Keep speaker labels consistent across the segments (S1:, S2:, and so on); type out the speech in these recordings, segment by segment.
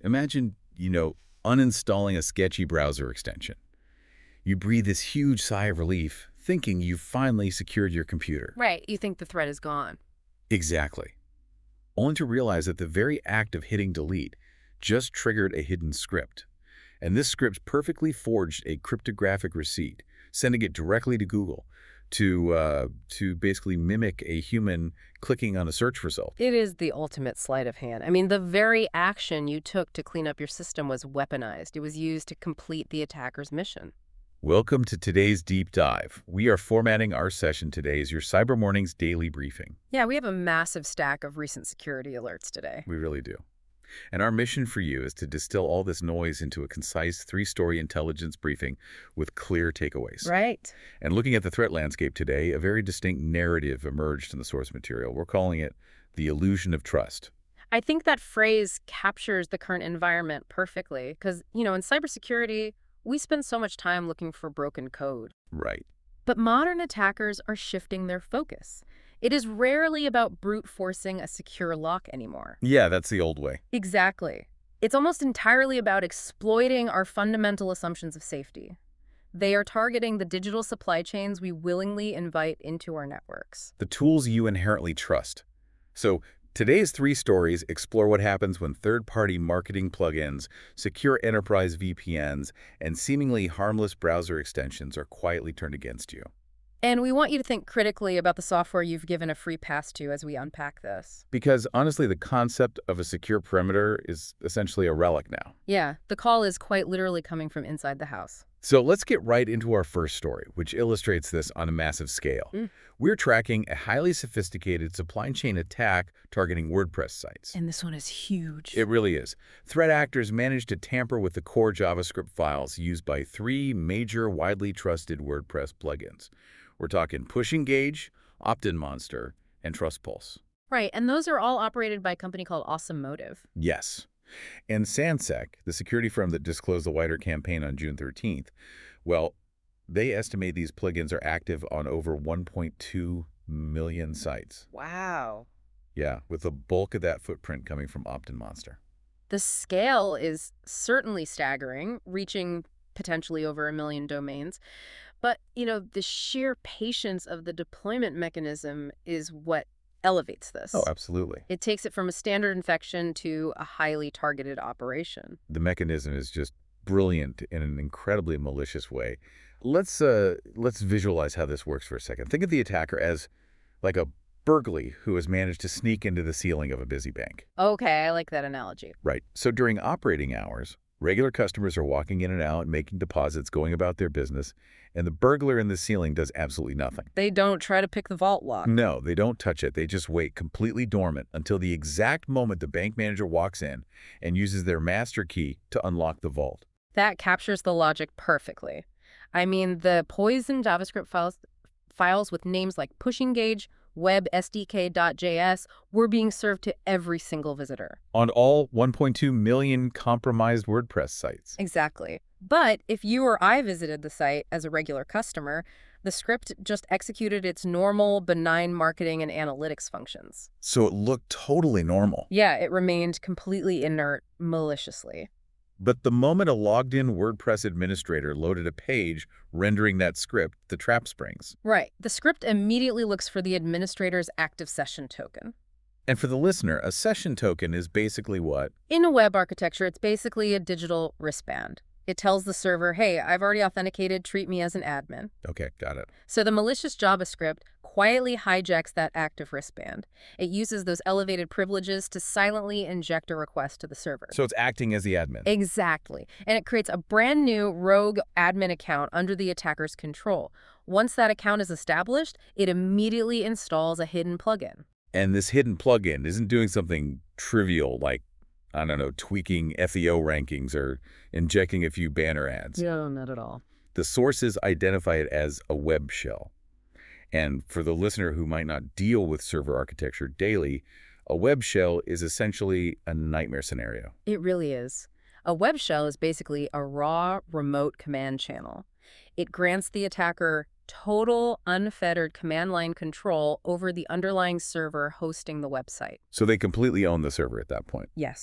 S1: Imagine, uninstalling a sketchy browser extension. You breathe this huge sigh of relief, thinking you've finally secured your computer.
S2: Right, you think the threat is gone.
S1: Exactly. Only to realize that the very act of hitting delete just triggered a hidden script. And this script perfectly forged a cryptographic receipt, sending it directly to Google to basically mimic a human clicking on a search result.
S2: It is the ultimate sleight of hand. I mean, the very action you took to clean up your system was weaponized. It was used to complete the attacker's mission.
S1: Welcome to today's deep dive. We are formatting our session today as your Cyber Mornings daily briefing.
S2: Yeah, we have a massive stack of recent security alerts today.
S1: We really do. And our mission for you is to distill all this noise into a concise three-story intelligence briefing with clear takeaways.
S2: Right.
S1: And looking at the threat landscape today, a very distinct narrative emerged in the source material. We're calling it the illusion of trust.
S2: I think that phrase captures the current environment perfectly because, in cybersecurity, we spend so much time looking for broken code.
S1: Right.
S2: But modern attackers are shifting their focus. It is rarely about brute forcing a secure lock anymore.
S1: Yeah, that's the old way.
S2: Exactly. It's almost entirely about exploiting our fundamental assumptions of safety. They are targeting the digital supply chains we willingly invite into our networks.
S1: The tools you inherently trust. So today's three stories explore what happens when third-party marketing plugins, secure enterprise VPNs, and seemingly harmless browser extensions are quietly turned against you.
S2: And we want you to think critically about the software you've given a free pass to as we unpack this.
S1: Because honestly, the concept of a secure perimeter is essentially a relic now.
S2: Yeah, the call is quite literally coming from inside the house.
S1: So let's get right into our first story, which illustrates this on a massive scale. We're tracking a highly sophisticated supply chain attack targeting WordPress sites.
S2: And this one is huge.
S1: It really is. Threat actors managed to tamper with the core JavaScript files used by three major widely trusted WordPress plugins. We're talking PushEngage, OptinMonster, and TrustPulse.
S2: Right, and those are all operated by a company called Awesome Motive.
S1: Yes. And Sansec, the security firm that disclosed the wider campaign on June 13th, well, they estimate these plugins are active on over 1.2 million sites.
S2: Wow.
S1: Yeah, with the bulk of that footprint coming from OptinMonster.
S2: The scale is certainly staggering, reaching potentially over 1 million domains. But, the sheer patience of the deployment mechanism is what elevates this.
S1: Oh, absolutely.
S2: It takes it from a standard infection to a highly targeted operation.
S1: The mechanism is just brilliant in an incredibly malicious way. Let's visualize how this works for a second. Think of the attacker as like a burglar who has managed to sneak into the ceiling of a busy bank.
S2: Okay, I like that analogy.
S1: Right. So during operating hours, regular customers are walking in and out, making deposits, going about their business, and the burglar in the ceiling does absolutely nothing.
S2: They don't try to pick the vault lock.
S1: No, they don't touch it. They just wait completely dormant until the exact moment the bank manager walks in and uses their master key to unlock the vault.
S2: That captures the logic perfectly. I mean, the poisoned JavaScript files with names like PushEngage, WebSDK.js were being served to every single visitor.
S1: On all 1.2 million compromised WordPress sites.
S2: Exactly. But if you or I visited the site as a regular customer, the script just executed its normal, benign marketing and analytics functions.
S1: So it looked totally normal.
S2: Yeah, it remained completely inert maliciously.
S1: But the moment a logged-in WordPress administrator loaded a page rendering that script, the trap springs.
S2: Right. The script immediately looks for the administrator's active session token.
S1: And for the listener, a session token is basically what?
S2: In a web architecture, it's basically a digital wristband. It tells the server, hey, I've already authenticated, treat me as an admin.
S1: Okay, got it.
S2: So the malicious JavaScript quietly hijacks that active wristband. It uses those elevated privileges to silently inject a request to the server.
S1: So it's acting as the admin.
S2: Exactly. And it creates a brand new rogue admin account under the attacker's control. Once that account is established, it immediately installs a hidden plugin.
S1: And this hidden plugin isn't doing something trivial like, I don't know, tweaking SEO rankings or injecting a few banner ads.
S2: No, not at all.
S1: The sources identify it as a web shell. And for the listener who might not deal with server architecture daily, a web shell is essentially a nightmare scenario.
S2: It really is. A web shell is basically a raw remote command channel. It grants the attacker total unfettered command line control over the underlying server hosting the website.
S1: So they completely own the server at that point.
S2: Yes.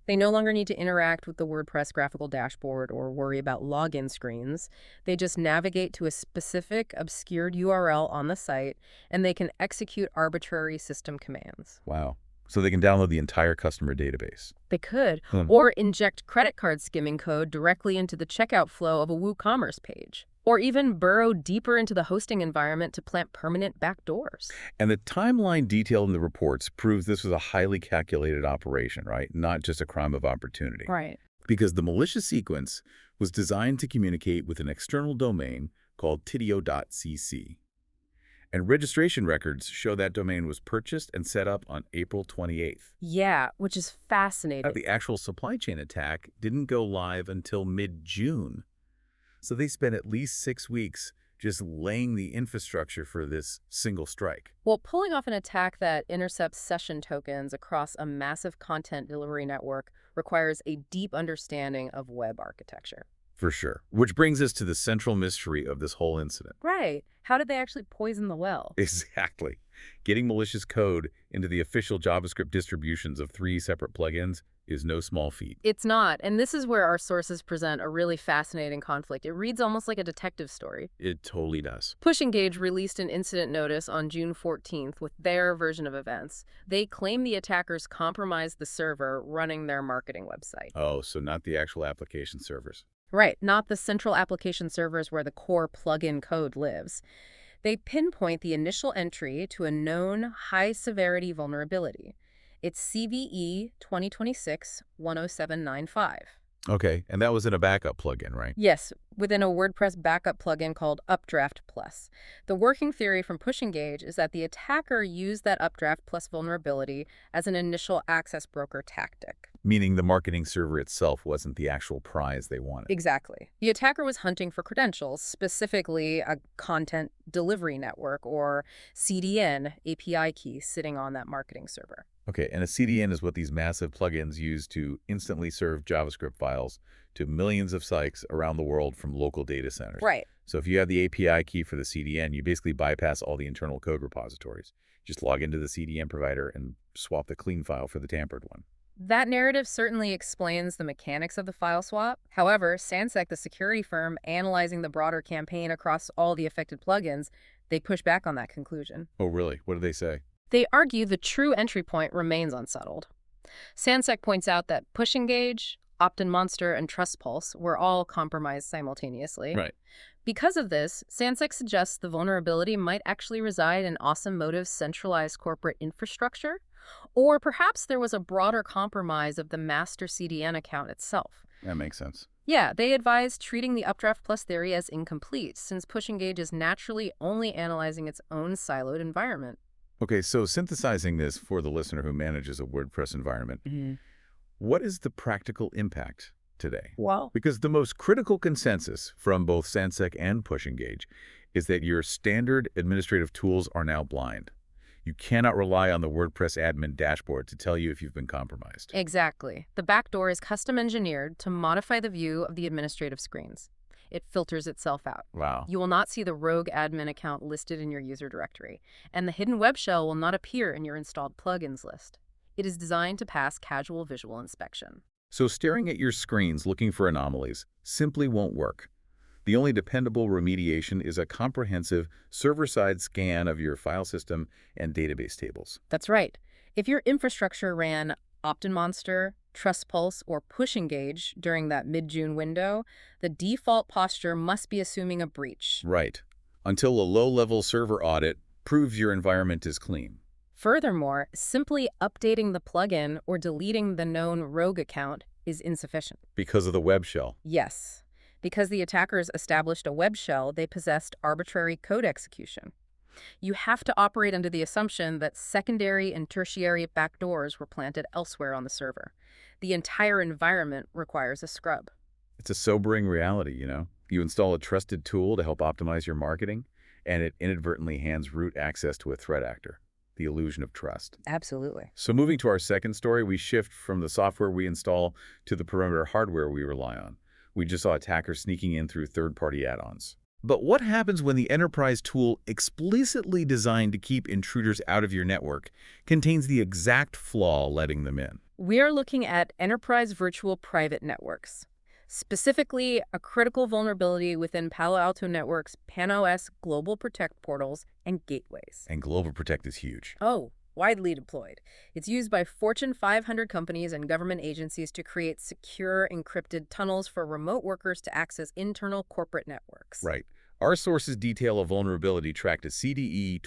S2: They no longer need to interact with the WordPress graphical dashboard or worry about login screens. They just navigate to a specific obscured URL on the site, and they can execute arbitrary system commands.
S1: Wow. So they can download the entire customer database.
S2: They could,
S1: Hmm.
S2: or inject credit card skimming code directly into the checkout flow of a WooCommerce page, or even burrow deeper into the hosting environment to plant permanent backdoors.
S1: And the timeline detailed in the reports proves this was a highly calculated operation, right? Not just a crime of opportunity.
S2: Right.
S1: Because the malicious sequence was designed to communicate with an external domain called tidio.cc. And registration records show that domain was purchased and set up on April 28th.
S2: Yeah, which is fascinating.
S1: The actual supply chain attack didn't go live until mid-June. So they spent at least 6 weeks just laying the infrastructure for this single strike.
S2: Well, pulling off an attack that intercepts session tokens across a massive content delivery network requires a deep understanding of web architecture.
S1: For sure. Which brings us to the central mystery of this whole incident.
S2: Right. How did they actually poison the well?
S1: Exactly. Getting malicious code into the official JavaScript distributions of 3 separate plugins is no small feat.
S2: It's not, and this is where our sources present a really fascinating conflict. It reads almost like a detective story.
S1: It totally does.
S2: PushEngage released an incident notice on June 14th with their version of events. They claim the attackers compromised the server running their marketing website.
S1: Oh, so not the actual application servers.
S2: Right, not the central application servers where the core plugin code lives. They pinpoint the initial entry to a known high-severity vulnerability. It's CVE 2026-10795.
S1: Okay, and that was in a backup plugin, right?
S2: Yes, within a WordPress backup plugin called Updraft Plus. The working theory from PushEngage is that the attacker used that Updraft Plus vulnerability as an initial access broker tactic.
S1: Meaning the marketing server itself wasn't the actual prize they wanted.
S2: Exactly. The attacker was hunting for credentials, specifically a content delivery network or CDN API key sitting on that marketing server.
S1: Okay, and a CDN is what these massive plugins use to instantly serve JavaScript files to millions of sites around the world from local data centers.
S2: Right.
S1: So if you have the API key for the CDN, you basically bypass all the internal code repositories. Just log into the CDN provider and swap the clean file for the tampered one.
S2: That narrative certainly explains the mechanics of the file swap. However, Sansec, the security firm analyzing the broader campaign across all the affected plugins, they push back on that conclusion.
S1: Oh, really? What do they say?
S2: They argue the true entry point remains unsettled. Sansec points out that PushEngage, OptinMonster, and TrustPulse were all compromised simultaneously.
S1: Right.
S2: Because of this, Sansec suggests the vulnerability might actually reside in Awesome Motive's centralized corporate infrastructure, or perhaps there was a broader compromise of the master CDN account itself.
S1: That makes sense.
S2: Yeah, they advise treating the Updraft Plus theory as incomplete, since PushEngage is naturally only analyzing its own siloed environment.
S1: Okay, so synthesizing this for the listener who manages a WordPress environment, what is the practical impact today?
S2: Well,
S1: Because the most critical consensus from both Sansec and PushEngage is that your standard administrative tools are now blind. You cannot rely on the WordPress admin dashboard to tell you if you've been compromised.
S2: exactly. The backdoor is custom engineered to modify the view of the administrative screens. It filters itself out.
S1: Wow.
S2: You will not see the rogue admin account listed in your user directory, and the hidden web shell will not appear in your installed plugins list. It is designed to pass casual visual inspection.
S1: So staring at your screens looking for anomalies simply won't work. The only dependable remediation is a comprehensive server-side scan of your file system and database tables.
S2: That's right. If your infrastructure ran OptinMonster, TrustPulse, or PushEngage during that mid-June window, the default posture must be assuming a breach.
S1: Right. Until a low-level server audit proves your environment is clean.
S2: Furthermore, simply updating the plugin or deleting the known rogue account is insufficient.
S1: Because of the web shell.
S2: Yes. Because the attackers established a web shell, they possessed arbitrary code execution. You have to operate under the assumption that secondary and tertiary backdoors were planted elsewhere on the server. The entire environment requires a scrub.
S1: It's a sobering reality, you know? You install a trusted tool to help optimize your marketing, and it inadvertently hands root access to a threat actor. The illusion of trust.
S2: Absolutely.
S1: So moving to our second story, we shift from the software we install to the perimeter hardware we rely on. We just saw attackers sneaking in through third-party add-ons. But what happens when the enterprise tool explicitly designed to keep intruders out of your network contains the exact flaw letting them in?
S2: We are looking at enterprise virtual private networks, specifically a critical vulnerability within Palo Alto Network's PAN-OS Global Protect portals and gateways.
S1: And Global Protect is huge.
S2: Oh, widely deployed. It's used by Fortune 500 companies and government agencies to create secure, encrypted tunnels for remote workers to access internal corporate networks.
S1: Right. Our sources detail a vulnerability tracked as CDE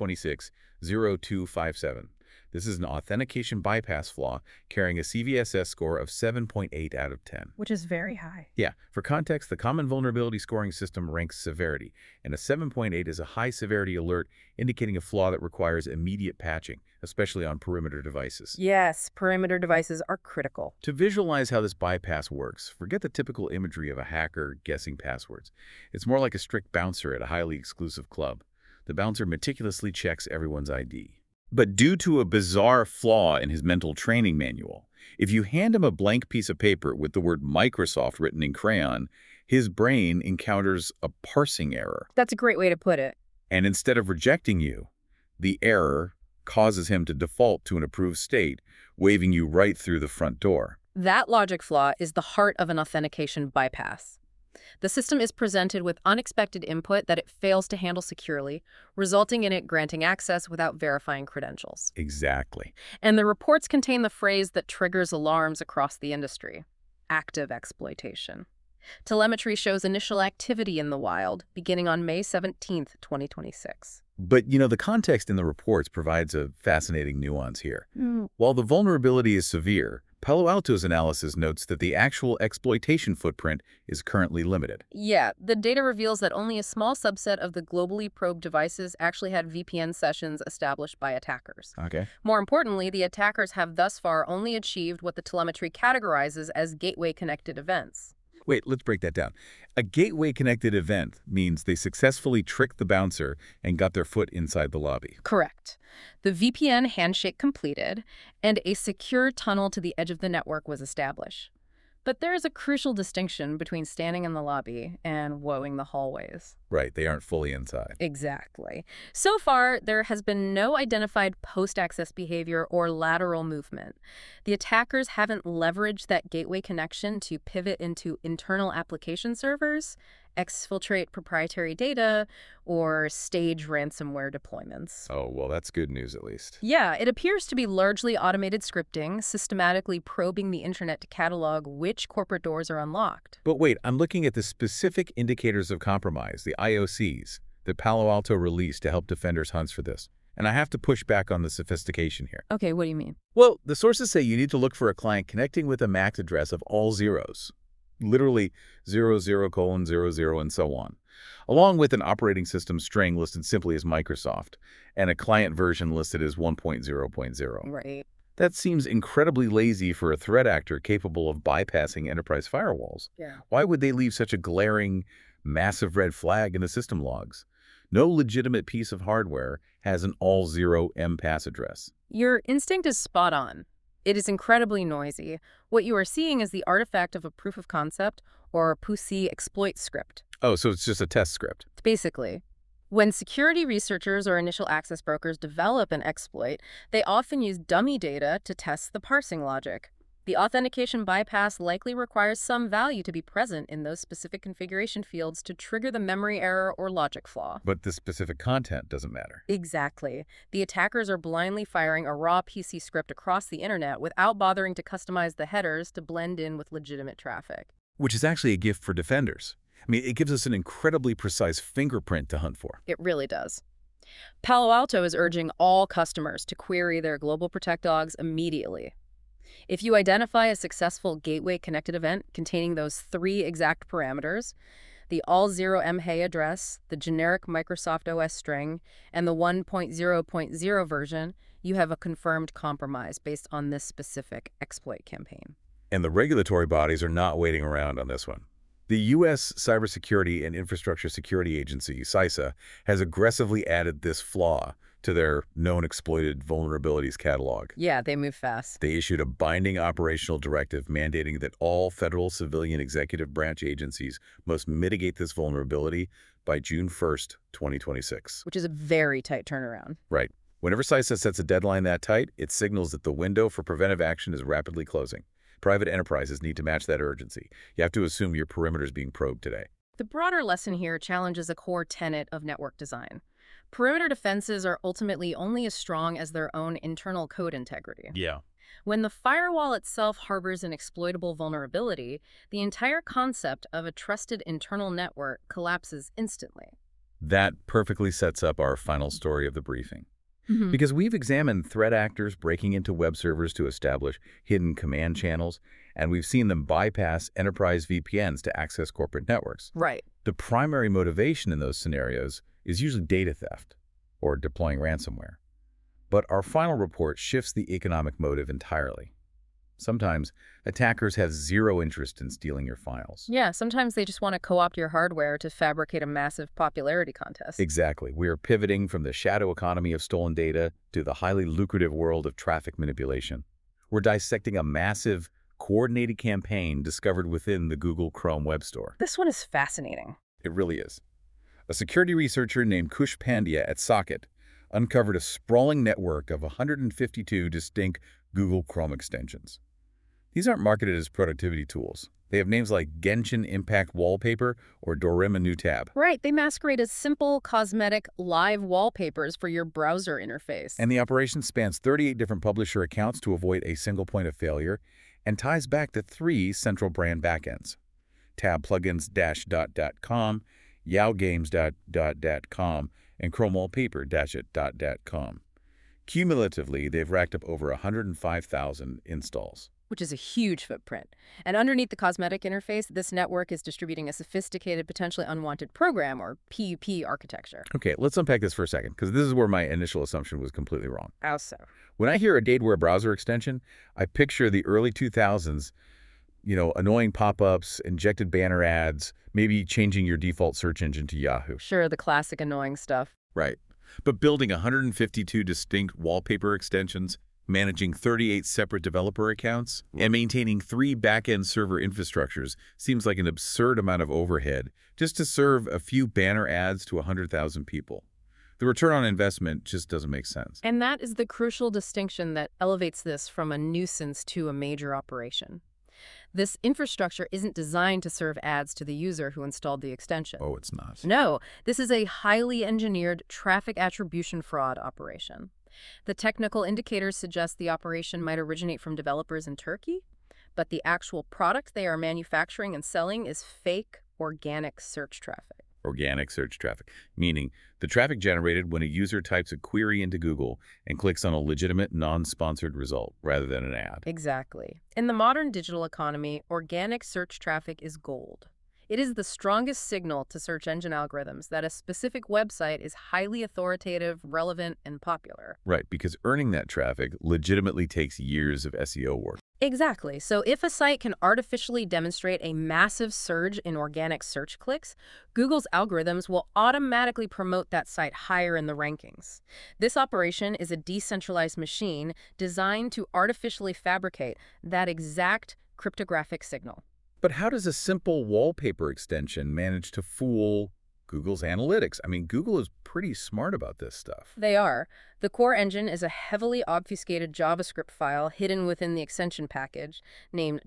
S1: 2026-0257. This is an authentication bypass flaw carrying a CVSS score of 7.8 out of 10.
S2: Which is very high.
S1: Yeah, for context, the Common Vulnerability Scoring System ranks severity, and a 7.8 is a high-severity alert indicating a flaw that requires immediate patching, especially on perimeter devices.
S2: Yes, perimeter devices are critical.
S1: To visualize how this bypass works, forget the typical imagery of a hacker guessing passwords. It's more like a strict bouncer at a highly exclusive club. The bouncer meticulously checks everyone's ID. But due to a bizarre flaw in his mental training manual, if you hand him a blank piece of paper with the word Microsoft written in crayon, his brain encounters a parsing error.
S2: That's a great way to put it.
S1: And instead of rejecting you, the error causes him to default to an approved state, waving you right through the front door.
S2: That logic flaw is the heart of an authentication bypass. The system is presented with unexpected input that it fails to handle securely, resulting in it granting access without verifying credentials.
S1: Exactly.
S2: And the reports contain the phrase that triggers alarms across the industry: active exploitation. Telemetry shows initial activity in the wild, beginning on May 17, 2026.
S1: But, the context in the reports provides a fascinating nuance here. While the vulnerability is severe, Palo Alto's analysis notes that the actual exploitation footprint is currently limited.
S2: Yeah, the data reveals that only a small subset of the globally probed devices actually had VPN sessions established by attackers.
S1: Okay.
S2: More importantly, the attackers have thus far only achieved what the telemetry categorizes as gateway-connected events.
S1: Wait, let's break that down. A gateway-connected event means they successfully tricked the bouncer and got their foot inside the lobby.
S2: Correct. The VPN handshake completed, and a secure tunnel to the edge of the network was established. But there is a crucial distinction between standing in the lobby and woeing the hallways.
S1: Right, they aren't fully inside.
S2: Exactly. So far, there has been no identified post-access behavior or lateral movement. The attackers haven't leveraged that gateway connection to pivot into internal application servers, exfiltrate proprietary data, or stage ransomware deployments.
S1: Oh, well, that's good news at least.
S2: Yeah, it appears to be largely automated scripting, systematically probing the internet to catalog which corporate doors are unlocked.
S1: But wait, I'm looking at the specific indicators of compromise, the IOCs, that Palo Alto released to help defenders hunt for this. And I have to push back on the sophistication here.
S2: Okay, what do you mean?
S1: Well, the sources say you need to look for a client connecting with a MAC address of all zeros. Literally 00:00 and so on, along with an operating system string listed simply as Microsoft and a client version listed as 1.0.0.
S2: Right.
S1: That seems incredibly lazy for a threat actor capable of bypassing enterprise firewalls.
S2: Yeah.
S1: Why would they leave such a glaring, massive red flag in the system logs? No legitimate piece of hardware has an all-zero MPass address.
S2: Your instinct is spot on. It is incredibly noisy. What you are seeing is the artifact of a proof of concept or POC exploit script.
S1: Oh, so it's just a test script.
S2: Basically, when security researchers or initial access brokers develop an exploit, they often use dummy data to test the parsing logic. The authentication bypass likely requires some value to be present in those specific configuration fields to trigger the memory error or logic flaw.
S1: But the specific content doesn't matter.
S2: Exactly. The attackers are blindly firing a raw PC script across the internet without bothering to customize the headers to blend in with legitimate traffic.
S1: Which is actually a gift for defenders. I mean, it gives us an incredibly precise fingerprint to hunt for.
S2: It really does. Palo Alto is urging all customers to query their Global Protect logs immediately. If you identify a successful gateway-connected event containing those 3 exact parameters, the all-zero MHA address, the generic Microsoft OS string, and the 1.0.0 version, you have a confirmed compromise based on this specific exploit campaign.
S1: And the regulatory bodies are not waiting around on this one. The U.S. Cybersecurity and Infrastructure Security Agency, CISA, has aggressively added this flaw to their known exploited vulnerabilities catalog.
S2: Yeah, they move fast.
S1: They issued a binding operational directive mandating that all federal civilian executive branch agencies must mitigate this vulnerability by June 1st, 2026.
S2: Which is a very tight turnaround.
S1: Right. Whenever CISA sets a deadline that tight, it signals that the window for preventive action is rapidly closing. Private enterprises need to match that urgency. You have to assume your perimeter is being probed today.
S2: The broader lesson here challenges a core tenet of network design. Perimeter defenses are ultimately only as strong as their own internal code integrity.
S1: Yeah.
S2: When the firewall itself harbors an exploitable vulnerability, the entire concept of a trusted internal network collapses instantly.
S1: That perfectly sets up our final story of the briefing. Because we've examined threat actors breaking into web servers to establish hidden command channels, and we've seen them bypass enterprise VPNs to access corporate networks.
S2: Right.
S1: The primary motivation in those scenarios is usually data theft or deploying ransomware. But our final report shifts the economic motive entirely. Sometimes attackers have zero interest in stealing your files.
S2: Yeah, sometimes they just want to co-opt your hardware to fabricate a massive popularity contest.
S1: Exactly. We are pivoting from the shadow economy of stolen data to the highly lucrative world of traffic manipulation. We're dissecting a massive, coordinated campaign discovered within the Google Chrome Web Store.
S2: This one is fascinating.
S1: It really is. A security researcher named Kush Pandya at Socket uncovered a sprawling network of 152 distinct Google Chrome extensions. These aren't marketed as productivity tools. They have names like Genshin Impact Wallpaper or Dorema New Tab.
S2: Right, they masquerade as simple, cosmetic, live wallpapers for your browser interface.
S1: And the operation spans 38 different publisher accounts to avoid a single point of failure and ties back to 3 central brand backends: tabplugins-.com, yowgames.com, and chromewallpaper-it.com. Cumulatively, they've racked up over 105,000 installs.
S2: Which is a huge footprint. And underneath the cosmetic interface, this network is distributing a sophisticated, potentially unwanted program, or PUP architecture.
S1: Okay, let's unpack this for a second, because this is where my initial assumption was completely wrong.
S2: How so?
S1: When I hear a Dateware browser extension, I picture the early 2000s, annoying pop-ups, injected banner ads, maybe changing your default search engine to Yahoo.
S2: Sure, the classic annoying stuff.
S1: Right. But building 152 distinct wallpaper extensions, managing 38 separate developer accounts, and maintaining 3 back-end server infrastructures seems like an absurd amount of overhead just to serve a few banner ads to 100,000 people. The return on investment just doesn't make sense.
S2: And that is the crucial distinction that elevates this from a nuisance to a major operation. This infrastructure isn't designed to serve ads to the user who installed the extension.
S1: Oh, it's not.
S2: No, this is a highly engineered traffic attribution fraud operation. The technical indicators suggest the operation might originate from developers in Turkey, but the actual product they are manufacturing and selling is fake organic search traffic.
S1: Organic search traffic, meaning the traffic generated when a user types a query into Google and clicks on a legitimate, non-sponsored result rather than an ad.
S2: Exactly. In the modern digital economy, organic search traffic is gold. It is the strongest signal to search engine algorithms that a specific website is highly authoritative, relevant, and popular.
S1: Right, because earning that traffic legitimately takes years of SEO work.
S2: Exactly. So if a site can artificially demonstrate a massive surge in organic search clicks, Google's algorithms will automatically promote that site higher in the rankings. This operation is a decentralized machine designed to artificially fabricate that exact cryptographic signal.
S1: But how does a simple wallpaper extension manage to fool Google's analytics? I mean, Google is pretty smart about this stuff.
S2: They are. The core engine is a heavily obfuscated JavaScript file hidden within the extension package named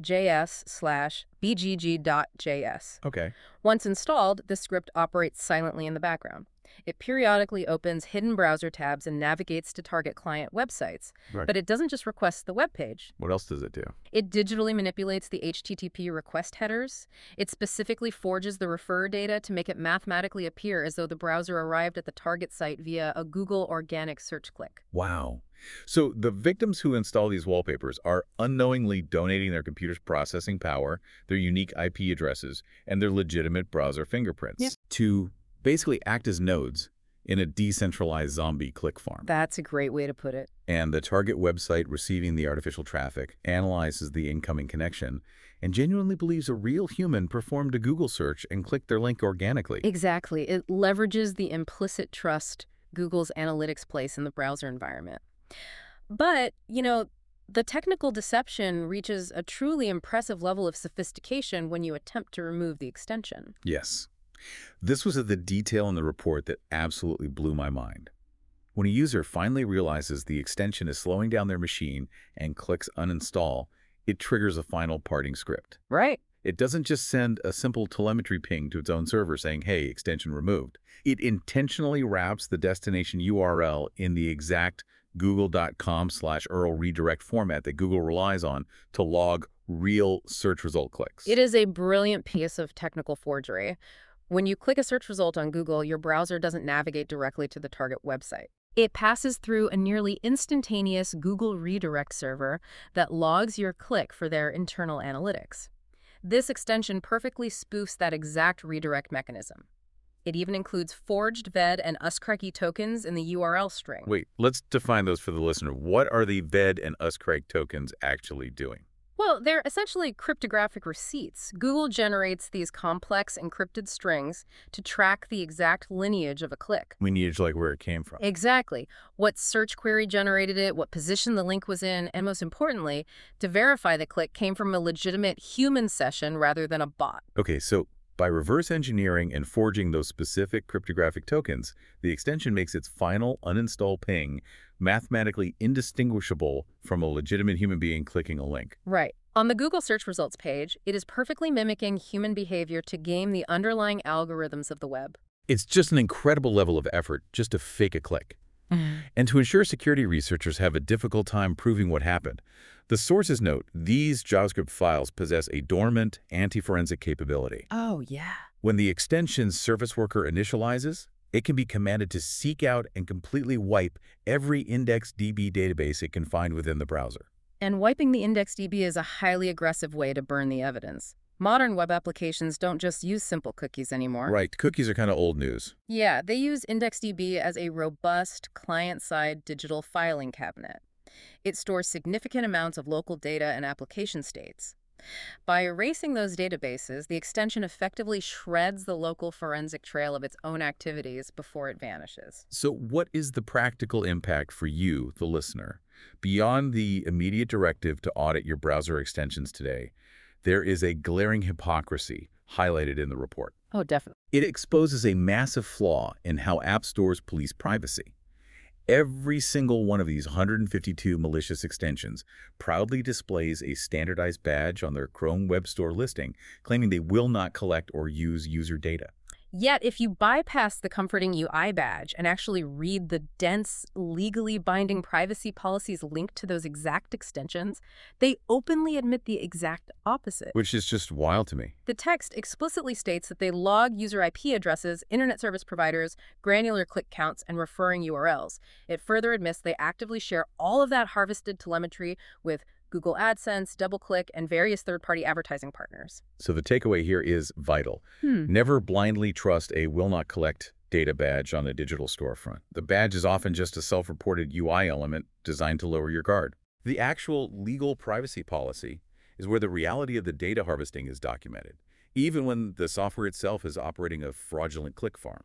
S2: js/bgg.js.
S1: Okay.
S2: Once installed, the script operates silently in the background. It periodically opens hidden browser tabs and navigates to target client websites.
S1: Right.
S2: But it doesn't just request the web page.
S1: What else does it do?
S2: It digitally manipulates the HTTP request headers. It specifically forges the refer data to make it mathematically appear as though the browser arrived at the target site via a Google organic search click.
S1: Wow. So the victims who install these wallpapers are unknowingly donating their computer's processing power, their unique IP addresses, and their legitimate browser fingerprints to basically act as nodes in a decentralized zombie click farm.
S2: That's a great way to put it.
S1: And the target website receiving the artificial traffic analyzes the incoming connection and genuinely believes a real human performed a Google search and clicked their link organically.
S2: Exactly. It leverages the implicit trust Google's analytics place in the browser environment. But, the technical deception reaches a truly impressive level of sophistication when you attempt to remove the extension.
S1: Yes. This was the detail in the report that absolutely blew my mind. When a user finally realizes the extension is slowing down their machine and clicks uninstall, it triggers a final parting script.
S2: Right.
S1: It doesn't just send a simple telemetry ping to its own server saying, hey, extension removed. It intentionally wraps the destination URL in the exact google.com/URL redirect format that Google relies on to log real search result clicks.
S2: It is a brilliant piece of technical forgery. When you click a search result on Google, your browser doesn't navigate directly to the target website. It passes through a nearly instantaneous Google redirect server that logs your click for their internal analytics. This extension perfectly spoofs that exact redirect mechanism. It even includes forged VED and USCREAKY tokens in the URL string.
S1: Wait, let's define those for the listener. What are the VED and USCREAKY tokens actually doing?
S2: Well, they're essentially cryptographic receipts. Google generates these complex encrypted strings to track the exact lineage of a click.
S1: Lineage, like where it came from.
S2: Exactly. What search query generated it, what position the link was in, and most importantly, to verify the click came from a legitimate human session rather than a bot.
S1: Okay, so by reverse engineering and forging those specific cryptographic tokens, the extension makes its final uninstall ping mathematically indistinguishable from a legitimate human being clicking a link.
S2: Right. On the Google search results page, it is perfectly mimicking human behavior to game the underlying algorithms of the web.
S1: It's just an incredible level of effort just to fake a click. And to ensure security researchers have a difficult time proving what happened, the sources note these JavaScript files possess a dormant anti-forensic capability.
S2: Oh, yeah.
S1: When the extension's service worker initializes, it can be commanded to seek out and completely wipe every IndexedDB database it can find within the browser.
S2: And wiping the IndexedDB is a highly aggressive way to burn the evidence. Modern web applications don't just use simple cookies anymore.
S1: Right, cookies are kind of old news.
S2: Yeah, they use IndexedDB as a robust client-side digital filing cabinet. It stores significant amounts of local data and application states. By erasing those databases, the extension effectively shreds the local forensic trail of its own activities before it vanishes.
S1: So what is the practical impact for you, the listener? Beyond the immediate directive to audit your browser extensions today, there is a glaring hypocrisy highlighted in the report.
S2: Oh, definitely.
S1: It exposes a massive flaw in how app stores police privacy. Every single one of these 152 malicious extensions proudly displays a standardized badge on their Chrome Web Store listing, claiming they will not collect or use user data.
S2: Yet, if you bypass the comforting UI badge and actually read the dense, legally binding privacy policies linked to those exact extensions, they openly admit the exact opposite.
S1: Which is just wild to me.
S2: The text explicitly states that they log user IP addresses, internet service providers, granular click counts, and referring URLs. It further admits they actively share all of that harvested telemetry with Google AdSense, DoubleClick, and various third-party advertising partners.
S1: So the takeaway here is vital. Never blindly trust a will not collect data badge on a digital storefront. The badge is often just a self-reported UI element designed to lower your guard. The actual legal privacy policy is where the reality of the data harvesting is documented, even when the software itself is operating a fraudulent click farm.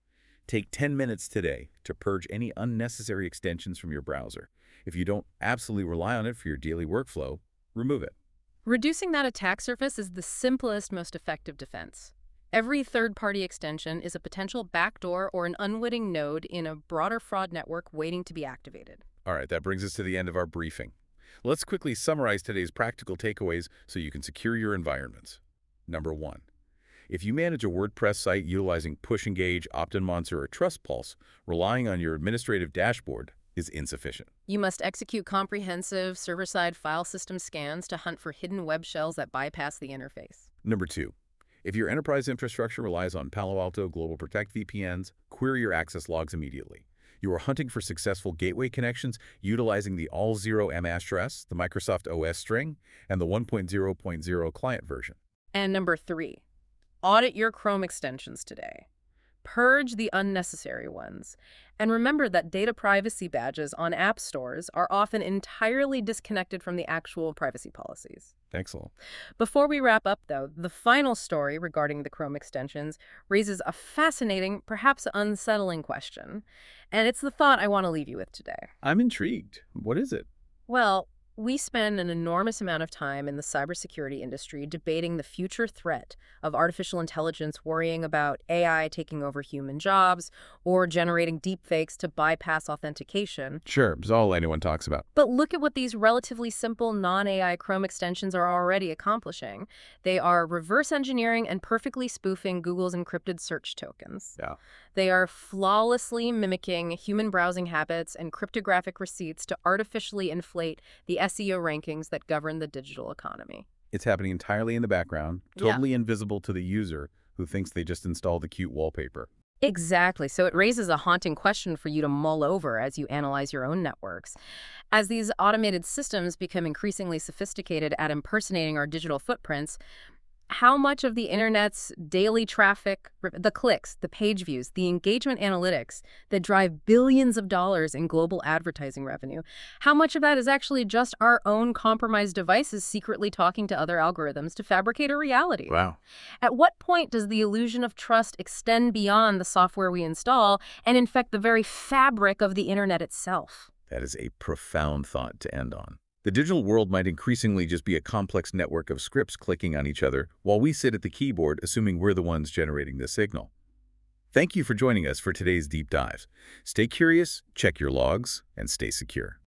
S1: Take 10 minutes today to purge any unnecessary extensions from your browser. If you don't absolutely rely on it for your daily workflow, remove it.
S2: Reducing that attack surface is the simplest, most effective defense. Every third-party extension is a potential backdoor or an unwitting node in a broader fraud network waiting to be activated.
S1: All right, that brings us to the end of our briefing. Let's quickly summarize today's practical takeaways so you can secure your environments. Number 1. If you manage a WordPress site utilizing PushEngage, OptinMonster, or TrustPulse, relying on your administrative dashboard is insufficient.
S2: You must execute comprehensive server-side file system scans to hunt for hidden web shells that bypass the interface.
S1: Number 2. If your enterprise infrastructure relies on Palo Alto Global Protect VPNs, query your access logs immediately. You are hunting for successful gateway connections utilizing the All0 MAS, the Microsoft OS string, and the 1.0.0 client version.
S2: And number 3. Audit your Chrome extensions today. Purge the unnecessary ones. And remember that data privacy badges on app stores are often entirely disconnected from the actual privacy policies.
S1: Excellent.
S2: Before we wrap up, though, the final story regarding the Chrome extensions raises a fascinating, perhaps unsettling question. And it's the thought I want to leave you with today.
S1: I'm intrigued. What is it?
S2: Well, We spend an enormous amount of time in the cybersecurity industry debating the future threat of artificial intelligence, worrying about AI taking over human jobs or generating deepfakes to bypass authentication.
S1: Sure, it's all anyone talks about.
S2: But look at what these relatively simple non-AI Chrome extensions are already accomplishing. They are reverse engineering and perfectly spoofing Google's encrypted search tokens.
S1: Yeah.
S2: They are flawlessly mimicking human browsing habits and cryptographic receipts to artificially inflate the SEO rankings that govern the digital economy.
S1: It's happening entirely in the background,
S2: Yeah.
S1: totally invisible to the user who thinks they just installed the cute wallpaper.
S2: Exactly. So it raises a haunting question for you to mull over as you analyze your own networks. As these automated systems become increasingly sophisticated at impersonating our digital footprints, how much of the internet's daily traffic, the clicks, the page views, the engagement analytics that drive billions of dollars in global advertising revenue, how much of that is actually just our own compromised devices secretly talking to other algorithms to fabricate a reality?
S1: Wow.
S2: At what point does the illusion of trust extend beyond the software we install and infect the very fabric of the internet itself?
S1: That is a profound thought to end on. The digital world might increasingly just be a complex network of scripts clicking on each other while we sit at the keyboard assuming we're the ones generating the signal. Thank you for joining us for today's deep dive. Stay curious, check your logs, and stay secure.